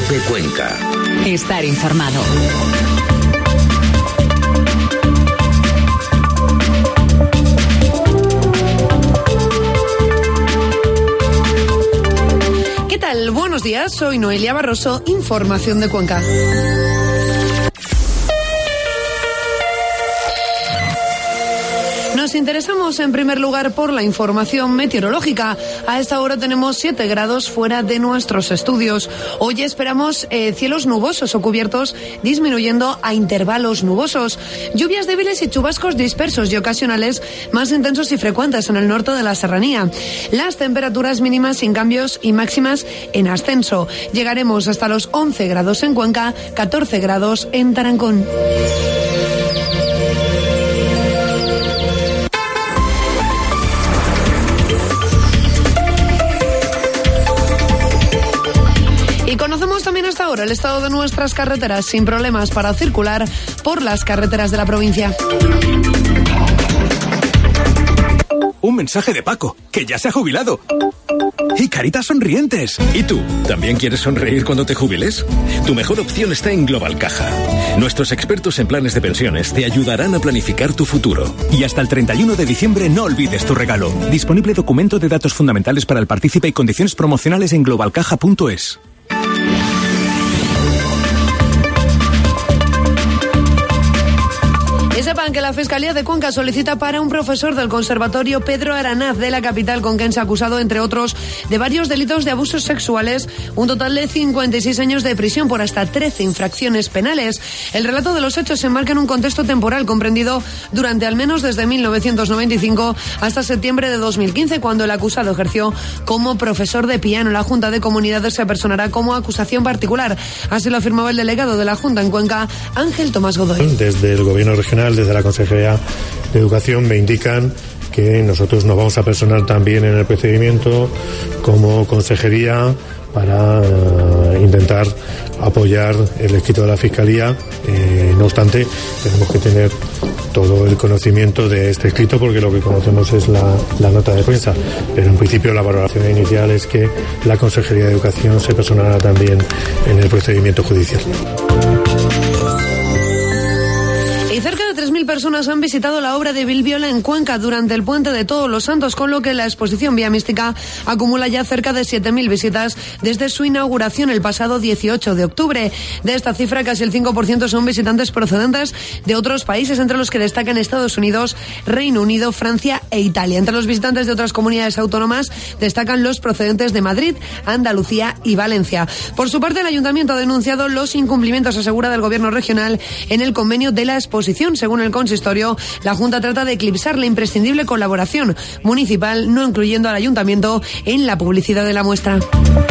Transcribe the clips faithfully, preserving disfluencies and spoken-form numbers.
Cope Cuenca. Estar informado. ¿Qué tal? Buenos días, soy Noelia Barroso, información de Cuenca. Nos interesamos en primer lugar por la información meteorológica. A esta hora tenemos siete grados fuera de nuestros estudios. Hoy esperamos eh, cielos nubosos o cubiertos disminuyendo a intervalos nubosos. Lluvias débiles y chubascos dispersos y ocasionales más intensos y frecuentes en el norte de la serranía. Las temperaturas mínimas sin cambios y máximas en ascenso. Llegaremos hasta los once grados en Cuenca, catorce grados en Tarancón. Conocemos también hasta ahora el estado de nuestras carreteras sin problemas para circular por las carreteras de la provincia. Un mensaje de Paco, que ya se ha jubilado. Y caritas sonrientes. ¿Y tú? ¿También quieres sonreír cuando te jubiles? Tu mejor opción está en Global Caja. Nuestros expertos en planes de pensiones te ayudarán a planificar tu futuro. Y hasta el treinta y uno de diciembre no olvides tu regalo. Disponible documento de datos fundamentales para el partícipe y condiciones promocionales en global caja punto es. Y sepan que la Fiscalía de Cuenca solicita para un profesor del Conservatorio Pedro Aranaz de la capital conquense acusado, entre otros, de varios delitos de abusos sexuales, un total de cincuenta y seis años de prisión por hasta trece infracciones penales. El relato de los hechos se enmarca en un contexto temporal comprendido durante al menos desde mil novecientos noventa y cinco hasta septiembre de dos mil quince, cuando el acusado ejerció como profesor de piano. La Junta de Comunidades se personará como acusación particular. Así lo afirmaba el delegado de la Junta en Cuenca, Ángel Tomás Godoy. Desde el Gobierno regional, desde la Consejería de Educación, me indican que nosotros nos vamos a personar también en el procedimiento como consejería para uh, intentar apoyar el escrito de la Fiscalía. Eh, no obstante, tenemos que tener todo el conocimiento de este escrito porque lo que conocemos es la, la nota de prensa, pero en principio la valoración inicial es que la Consejería de Educación se personará también en el procedimiento judicial. Y cerca de tres mil personas han visitado la obra de Bilbiola en Cuenca durante el Puente de Todos los Santos, con lo que la exposición Vía Mística acumula ya cerca de siete mil visitas desde su inauguración el pasado dieciocho de octubre. De esta cifra, casi el cinco por ciento son visitantes procedentes de otros países, entre los que destacan Estados Unidos, Reino Unido, Francia e Italia. Entre los visitantes de otras comunidades autónomas destacan los procedentes de Madrid, Andalucía y Valencia. Por su parte, el Ayuntamiento ha denunciado los incumplimientos, asegura, del Gobierno regional en el convenio de la exposición. Según el consistorio, la Junta trata de eclipsar la imprescindible colaboración municipal, no incluyendo al Ayuntamiento en la publicidad de la muestra.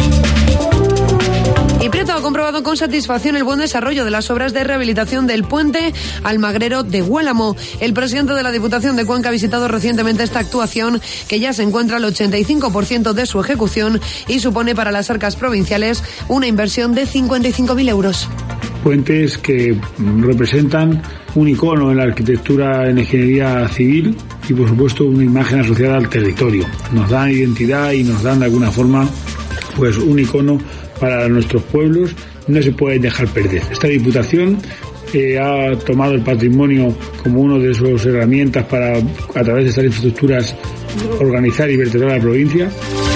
Y Prieto ha comprobado con satisfacción el buen desarrollo de las obras de rehabilitación del puente Almagrero de Huélamo. El presidente de la Diputación de Cuenca ha visitado recientemente esta actuación, que ya se encuentra al ochenta y cinco por ciento de su ejecución y supone para las arcas provinciales una inversión de cincuenta y cinco mil euros. Puentes que representan un icono en la arquitectura, en la ingeniería civil y, por supuesto, una imagen asociada al territorio. Nos dan identidad y nos dan, de alguna forma, pues un icono para nuestros pueblos. No se puede dejar perder. Esta Diputación eh, ha tomado el patrimonio como una de sus herramientas para, a través de estas infraestructuras, organizar y vertebrar la provincia.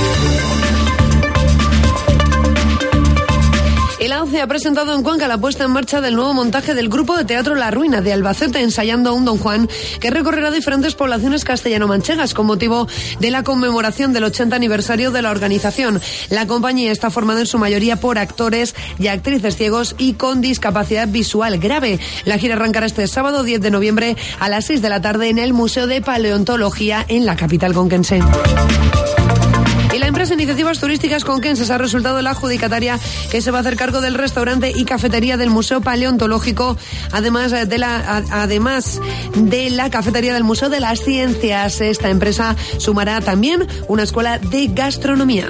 Ha presentado en Cuenca la puesta en marcha del nuevo montaje del grupo de teatro La Ruina de Albacete, ensayando a un Don Juan que recorrerá diferentes poblaciones castellano-manchegas con motivo de la conmemoración del ochenta aniversario de la organización. La compañía está formada en su mayoría por actores y actrices ciegos y con discapacidad visual grave. La gira arrancará este sábado diez de noviembre a las seis de la tarde en el Museo de Paleontología en la capital conquense. Y la empresa Iniciativas Turísticas Conquenses ha resultado la adjudicataria que se va a hacer cargo del restaurante y cafetería del Museo Paleontológico, además de la, además de la cafetería del Museo de las Ciencias. Esta empresa sumará también una escuela de gastronomía.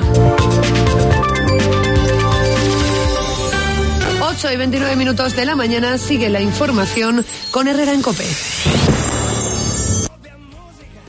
ocho y veintinueve minutos de la mañana, sigue la información con Herrera en COPE.